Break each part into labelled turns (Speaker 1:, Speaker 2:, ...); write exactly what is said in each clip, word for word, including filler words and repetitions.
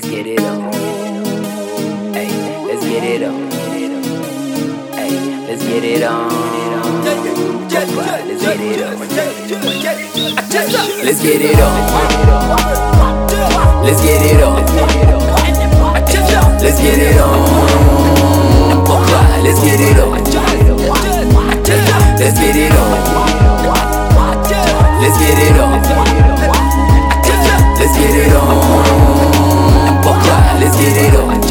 Speaker 1: let's get it on. Hey, let's get it on. Hey, let's get it on. Let's get it on. Let's get it on. Let's get it on. Let's get it on. Let's get it on. Let's get it on. Let's get it on. Let's get it on. Let's get it on.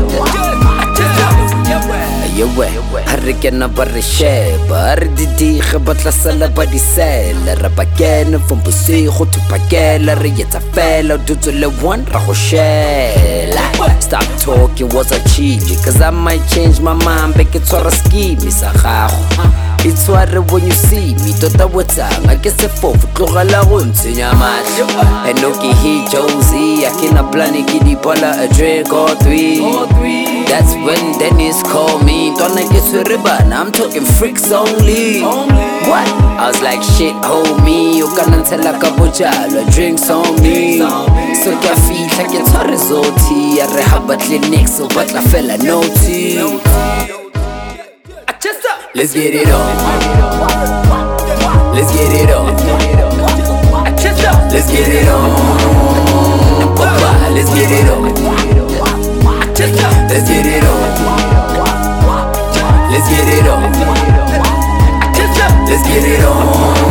Speaker 1: Yo way, harikena barishe, barididi khabatla sala badisela, rabakena from bosigo to pakela, re yetsa fela dutule one ra go shela. Stop talking, was a cheat, cause I might change my mind, beke tswara scheme sa gago. It's what when you see me, tota wetang, I guess a fofu, tlogala go ntsenya mahlo. And no ke hit Josie, I cannot plan it, di bola a drink or three. That's when Dennis called me, don't I get to ribbon, I'm talking freaks only. What? I was like shit homie, you can't tell like a bojalo, drinks on me. So I feel like it's a risotto, I rehab clinic, so but la fella no tea. Let's get it on. Let's get it on. Let's get it on. Let's get it on. Let's get it on. Let's get it on. Let's get it on.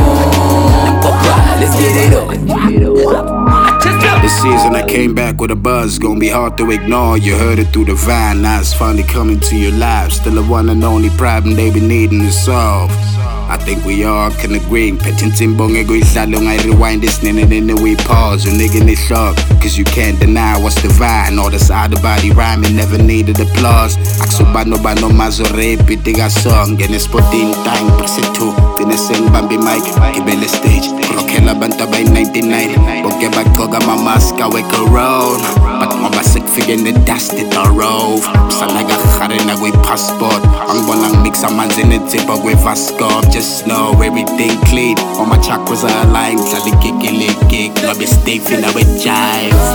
Speaker 1: Let's get it on.
Speaker 2: This season I came back with a buzz, gonna be hard to ignore. You heard it through the van, now it's finally coming to your lives. Still the one and only problem they be needing to solve. I think we all can agree. Petting bonge go long I rewind this nene in the way pause. You nigga need shock, cause you can't deny what's divine. All this out of body rhyming never needed applause. Aksubano bano mazo repeating a song. Get a spotting time, press it too. Then a sing Bambi mic, give a stage. Rockella banta by nineteen ninety. Okay, back koga my mask, I wake around. But my basic figure in the dust it a rove. Sanaga Harena with passport. I'm gonna mix a man's in the tip of with Vasco. Just know everything clean. All my chakras are aligned. Sally kick kick. No mistake, finna with jives.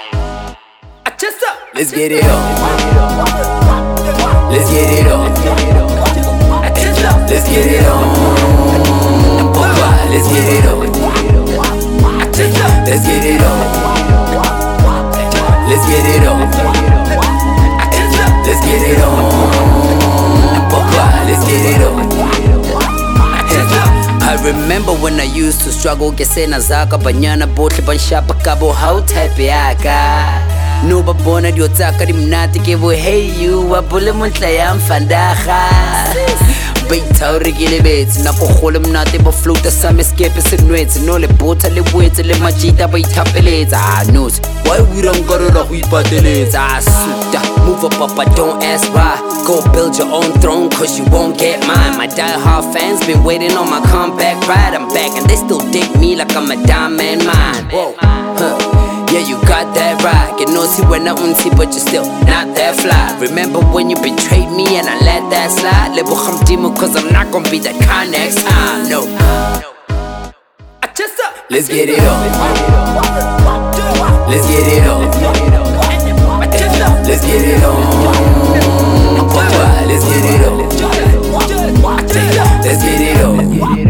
Speaker 1: Let's get it on. Let's get it on. Let's get it on. Let's get it on. Let's get it on. Let's get it on. Let's get it on. Let's get it on. I remember when I used to struggle, gesena zaka banyana botle banshapa kabo how type yaka. No babona diotaka dimnati ke bo hey you wabule montla ya mfandaga. Baitauri gile bets na go gole mnate bo float sa me skepe se nwetse no le bota le boetse le majita ba itapeletsa. Ah knows why we don't go to go ipateletsa. Suta move up papa don't ask why. Go build your own throne cause you won't get mine. My die-hard fans been waiting on my comeback ride. I'm back and they still dig me like I'm a diamond mine. Whoa, huh. Yeah, you got that right. You know, see when I unti, but you're still not that fly. Remember when you betrayed me and I let that slide? Lebo khamdimo cause I'm not gonna be that kind next time. No. Let's get it on. Let's get it on. Let's get it on. Let's get it on. Let's get it on.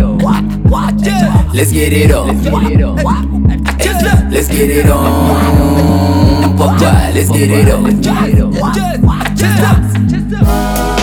Speaker 1: Let's get it on. Let's get it on. Let's get it on.